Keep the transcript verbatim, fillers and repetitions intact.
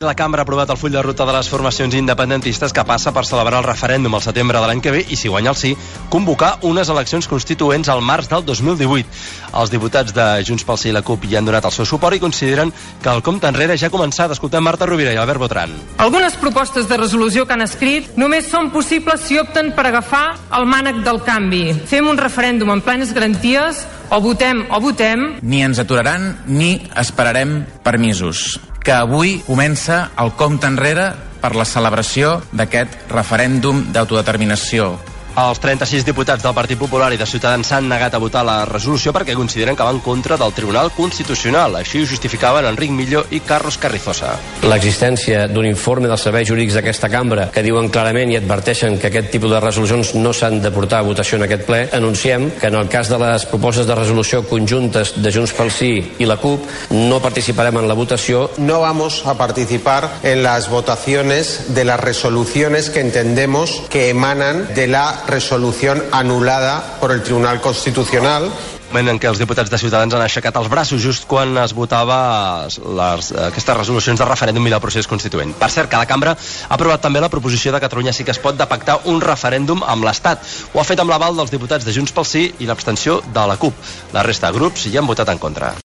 La cambra ha aprovat el full de ruta de les formacions independentistes que passa per celebrar el referèndum al setembre de l'any que ve i, si guanya el sí, convocar unes eleccions constituents al març del dos mil divuit. Els diputats de Junts pel Sí i la CUP hi han donat el seu suport i consideren que el compte enrere ja ha començat. Escoltem Marta Rovira i Albert Botran. Algunes propostes de resolució que han escrit només són possibles si opten per agafar el mànec del canvi. Fem un referèndum amb plenes garanties, o votem o votem. Ni ens aturaran ni esperarem permisos. Que avui comença el compte enrere per la celebració d'aquest referèndum d'autodeterminació. Els trenta-sis diputats del Partit Popular i de Ciutadans s'han negat a votar la resolució perquè consideren que va en contra del Tribunal Constitucional. Així ho justificaven Enric Millo i Carlos Carrizosa. L'existència d'un informe dels serveis jurídics d'aquesta cambra que diuen clarament i adverteixen que aquest tipus de resolucions no s'han de portar a votació en aquest ple. Anunciem que en el cas de les propostes de resolució conjuntes de Junts pel Sí i la CUP no participarem en la votació. No vamos a participar en las votaciones de las resoluciones que entendemos que emanan de la resolución anulada por el Tribunal Constitucional. En què els diputats de Ciutadans han aixecat els braços just quan es votava les, aquestes resolucions de referèndum i del procés constituent. Per cert, que la cambra ha aprovat també la proposició de Catalunya Sí que es pot de pactar un referèndum amb l'Estat. Ho ha fet amb l'aval dels diputats de Junts pel Sí i l'abstenció de la CUP. La resta de grups hi han votat en contra.